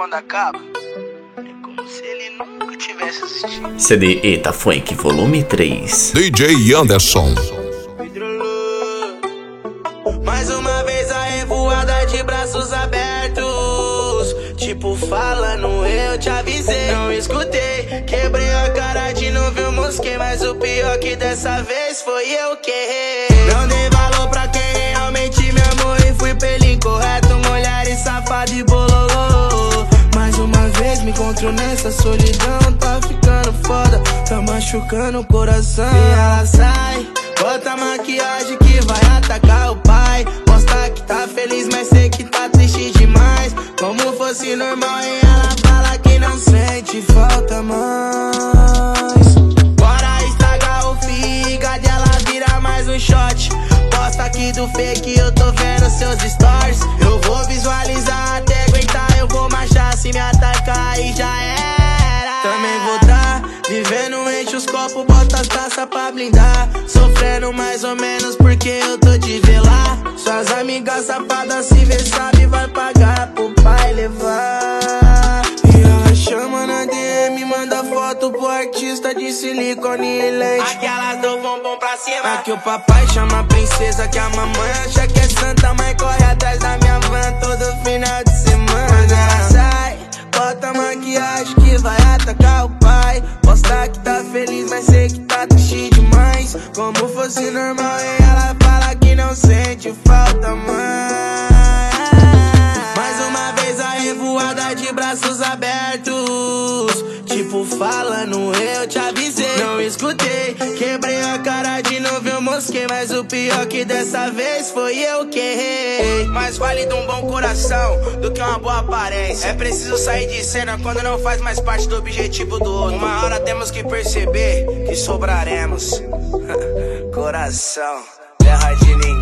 quando acaba, é como se ele nunca tivesse assistido. CD Eita Funk Volume 3. DJ Anderson. Mais uma vez a revoada de braços abertos, tipo falando eu te avisei, não escutei. Quebrei a cara de novo, eu mosquei, mas o pior que dessa vez foi eu que errei. Não dei valor pra quem realmente me amou e fui pelo incorreto, mulher e safado e bololô. Mais uma vez me encontro nessa solidão, tá ficando foda, tá machucando o coração. E ela sai, bota maquiagem que vai atacar o pai, mostra que tá feliz, mas sei que tá triste demais. Como fosse normal e ela fala que não sente falta mais. Bora estragar o fígado e ela vira mais um shot. Posta aqui do fake, eu tô vendo seus stories. Eu vou visualizar até aguentar, eu vou marchar, se me atacar aí já era. Também vou tá vivendo, enche os copos, bota as taças pra blindar. Sofrendo mais ou menos porque eu tô de velar. Suas amigas safadas se vê sabe vai pagar pro pai levar. E ela chama na DM, manda foto pro artista de silicone e leite. Aquelas do bombom pra cima. Aqui o papai chama a princesa, que a mamãe acha que é santa, mas corre atrás da minha van todo final de semana. Quando ela sai, bota maquiagem que vai atacar o pai, mostra que tá feliz, mas sei que tá triste demais. Como fosse normal e ela fala que não sente falta mais. Mais uma vez a revoada de braços abertos, tipo falando eu te avisei, não escutei. Quebrei a cara de novo, eu mosquei, mas o pior que dessa vez foi eu que errei. Mais vale de um bom coração do que uma boa aparência. É preciso sair de cena quando não faz mais parte do objetivo do outro. Uma hora temos que perceber que sobraremos. Coração, terra de ninguém.